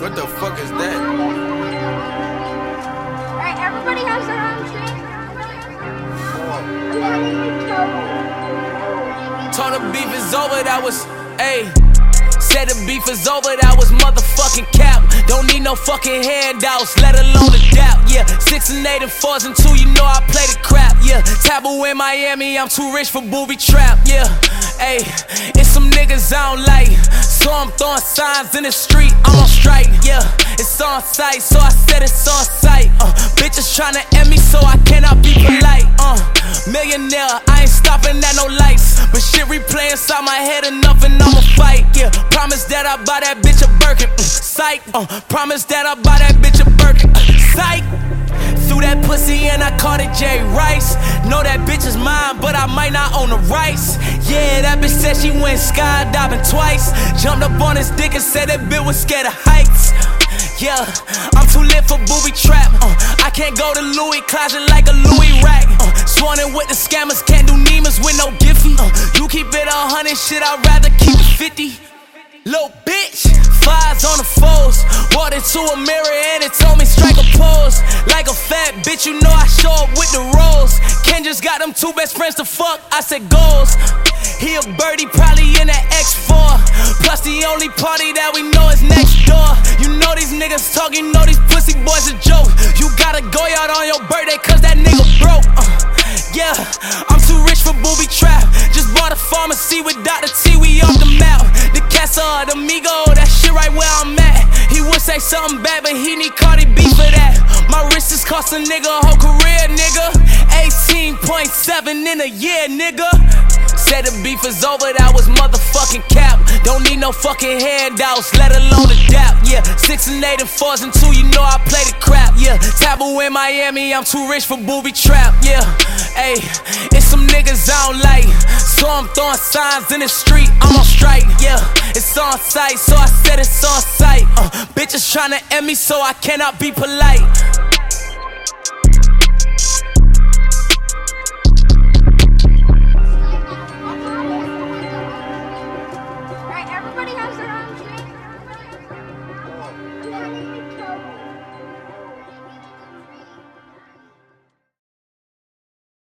What the fuck is that? Alright, everybody has their own shit. Told the beef is over, that was, ayy. Said the beef is over, that was motherfucking cap. Don't need no fucking handouts, let alone a dap. Yeah, 6 and 8 and 4s and 2, you know I play the crap. Yeah, taboo in Miami, I'm too rich for booby trap. Yeah, ayy, it's some niggas I don't like, so I'm throwing signs in the street, I'm on strike. Yeah, it's on sight, so I said it's on sight. Bitches tryna end me, so I cannot be polite. Millionaire, I ain't stopping at no lights, but shit replay inside my head enough and I'ma fight. Yeah, promise that I buy that bitch a Birkin. Psych. Promise that I buy that bitch a Birkin. Psych. Threw that pussy and I called it Jay Rice. Know that bitch is mine, but I might not own the rights. Yeah, that bitch said she went skydiving twice. Jumped up on his dick and said that bitch was scared of heights. Yeah, I'm too lit for booby trap. I can't go to Louis closet like a Louis rack. Sworn in with the scammers, can't do Nemas with no Giphy. You keep it 100, shit, I'd rather keep it 50. Little bitch, 5s on the 4s. Walked into a mirror and it told me strike a pose. Like a fat bitch, you know I show up with the rolls. Ken just got them 2 best friends to fuck, I said goals. He a birdie, probably in that X4. Plus the only party that we know is next door. You know these niggas talk, you know these pussy boys a joke. You gotta go out on your birthday cause that nigga broke. Yeah, I'm too rich for booby trap. Just bought a pharmacy with Dr. T, we off the map. The Casa, the Migo, that shit right where I'm at. He would say something bad, but he need Cardi B for that. My wrist is cost a nigga a whole career, nigga. 18.7 in a year, nigga. Said the beef is over, that was motherfucking cap. Don't need no fucking handouts, let alone a dap. Yeah, 6 and 8 and 4s and 2, you know I play the crap. Yeah, taboo in Miami, I'm too rich for booby trap. Yeah, ayy, it's some niggas I don't like, so I'm throwing signs in the street, I'm on strike. Yeah, it's on sight, so I said it's on sight. Bitches tryna end me, so I cannot be polite.